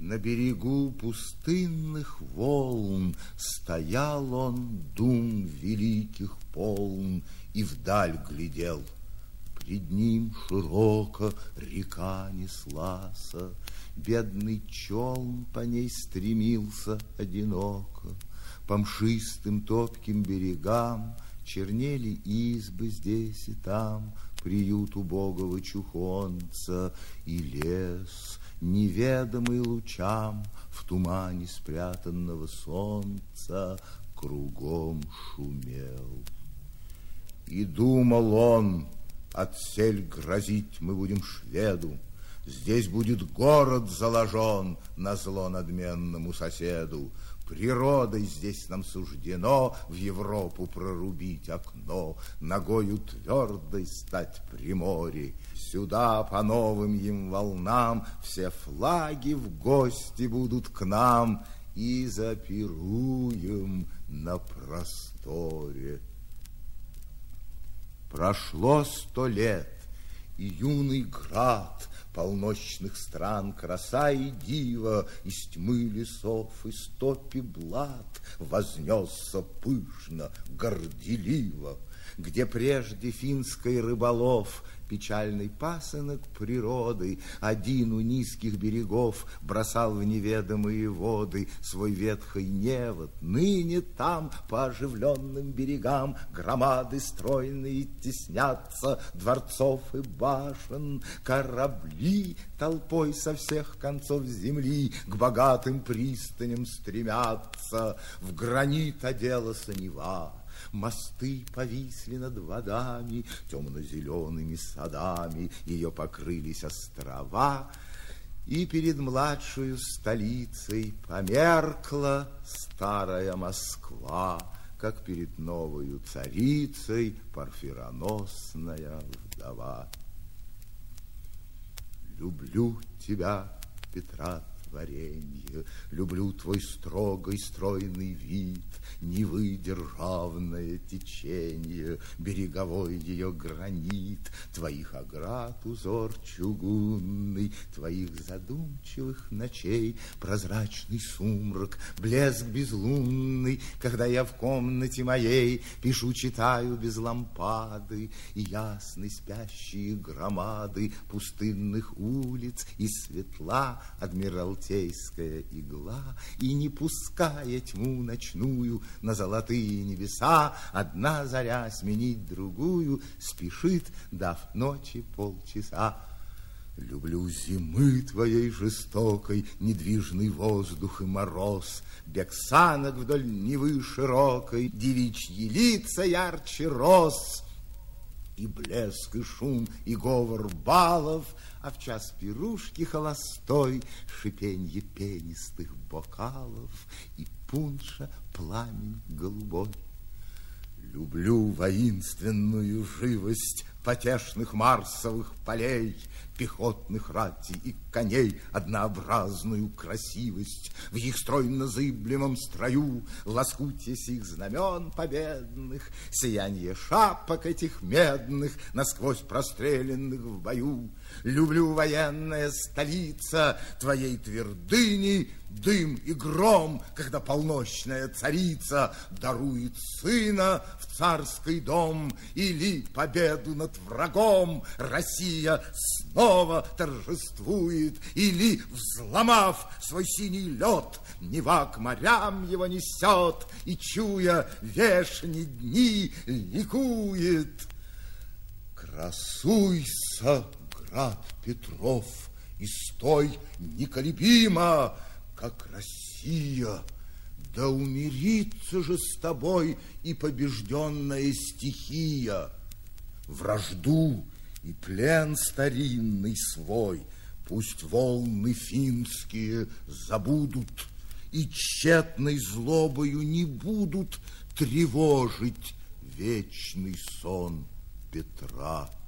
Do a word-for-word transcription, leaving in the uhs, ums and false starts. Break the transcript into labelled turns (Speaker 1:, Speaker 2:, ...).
Speaker 1: На берегу пустынных волн стоял он, дум великих полн, и вдаль глядел. Пред ним широко река неслася, бедный челн по ней стремился одиноко. По мшистым топким берегам чернели избы здесь и там, приют убогого чухонца, и лес, неведомый лучам, в тумане спрятанного солнца, кругом шумел. И думал он: отсель грозить мы будем шведу, здесь будет город заложен назло надменному соседу. Природой здесь нам суждено в Европу прорубить окно, ногою твердой стать при море. Сюда по новым им волнам все флаги в гости будут к нам, и запируем на просторе. Прошло сто лет, и юный град полночных стран, краса и дива, из тьмы лесов, из топи блат вознесся пышно, горделиво, где прежде финской рыболов печальный пасынок природы один у низких берегов бросал в неведомые воды свой ветхий невод. Ныне там по оживленным берегам громады стройные теснятся дворцов и башен, корабли толпой со всех концов земли к богатым пристаням стремятся. В гранит оделась Нева, мосты повисли над водами, темно-зелеными садами ее покрылись острова, и перед младшую столицей померкла старая Москва, как перед новою царицей парфироносная вдова. Люблю тебя, Петра, творенье, люблю твой строгий стройный вид, Невы державное течение, береговой ее гранит, твоих оград узор чугунный, твоих задумчивых ночей прозрачный сумрак, блеск безлунный, когда я в комнате моей пишу, читаю без лампады, и ясны спящие громады пустынных улиц, и светла адмиралтейская игла, и не пуская тьму ночную на золотые небеса, одна заря сменить другую спешит, дав ночи полчаса. Люблю зимы твоей жестокой недвижный воздух и мороз, бег санок вдоль Невы широкой, девичьи лица ярче роз, и блеск, и шум, и говор балов, а в час пирушки холостой шипенье пенистых бокалов и пунша пламень голубой. Люблю воинственную живость потешных марсовых полей, пехотных ратей и коней, однообразную красивость в их стройно-зыблемом строю, лоскутье сих знамен победных, сияние шапок этих медных, насквозь простреленных в бою. Люблю, военная столица, твоей твердыни дым и гром, когда полночная царица дарует сына в царский дом, или победу над врагом Россия снова торжествует, или, взломав свой синий лед, Нева к морям его несет, и, чуя вешни дни, ликует. Красуйся, град Петров, и стой неколебимо, как Россия, да умирится же с тобой и побежденная стихия. Вражду и плен старинный свой пусть волны финские забудут, и тщетной злобою не будут тревожить вечный сон Петра.